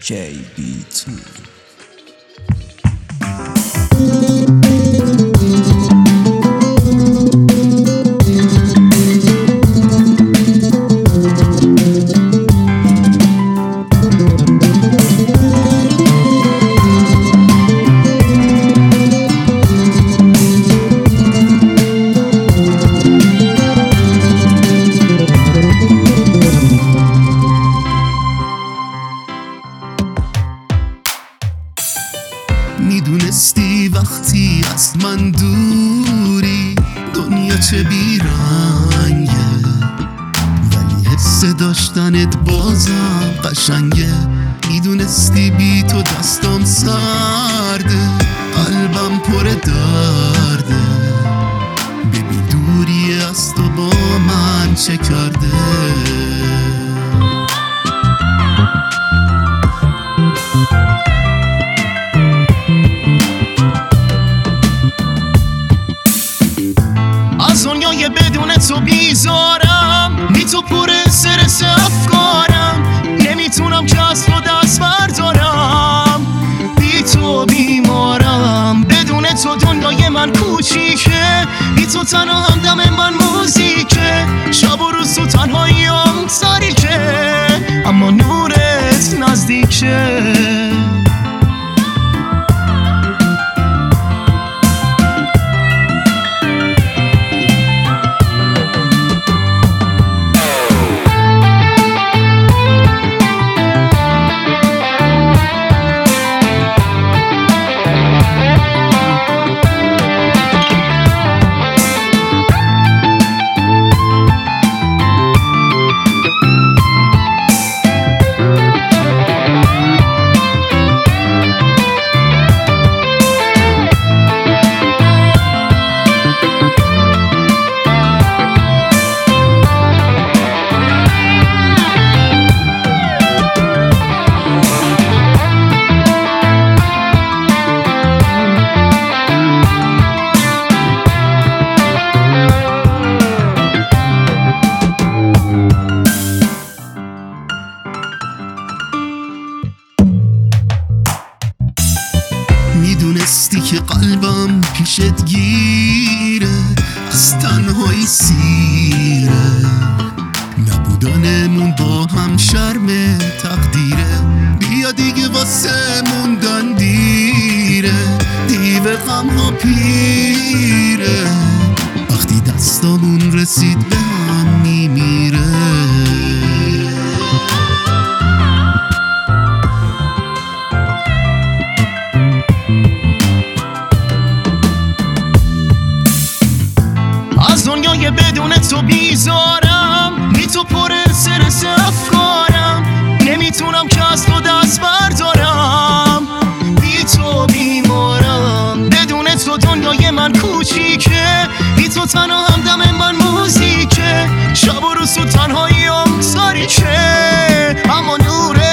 KB2. میدونستی وقتی از من دوری دنیا چه بیرنگه، ولی حس داشتنت بازم قشنگه. میدونستی بی تو دستام سرده، قلبم پر درده. ببین دوری از تو با من چه کرده. از دنیای بدون تو بیزارم، بی تو پر استرس افکارم. نمیتونم که از تو دست بردارم، بی تو بیمارم. بدون تو دنیای من کوچیکه، بی تو تنها همدم من موزیکه. شب و روز تو تنهاییم تاریکه، اما نورت نزدیکه. میدونستی که قلبم پیشت گیره، از تنهایی سیره. نبودنمون با هم شرم تقدیره. بیا دیگه واسه موندن دیره، دیو غم ها پیره. وقتی دستامون رسید به هم میمیره. از دنیای بدون تو بیزارم، بی تو پر استرس افکارم. نمیتونم که از تو دست بردارم، بی تو بیمارم. بدون تو دنیای من کوچیکه، بی تو تنها همدم من موزیکه. شب و روز تو تنهاییم تاریکه، اما نوره